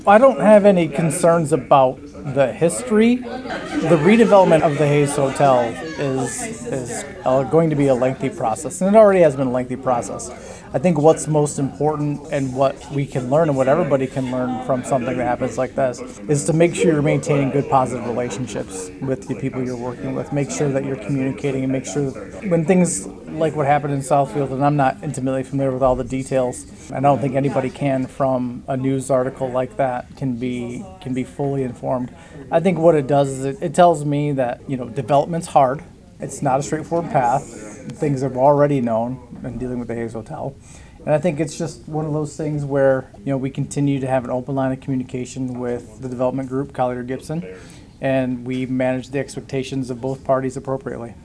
I don't have any concerns about the history. The redevelopment of the Hayes Hotel is going to be a lengthy process, and it already has been a lengthy process. I think what's most important and what we can learn and what everybody can learn from something that happens like this is to make sure you're maintaining good positive relationships with the people you're working with. Make sure that you're communicating and make sure that when things like what happened in Southfield, and I'm not intimately familiar with all the details. I don't think anybody can from a news article like that can be fully informed. I think what it does is it tells me that development's hard. It's not a straightforward path. Things are already known in dealing with the Hayes Hotel. And I think it's just one of those things where we continue to have an open line of communication with the development group, Collier Gibson, and we manage the expectations of both parties appropriately.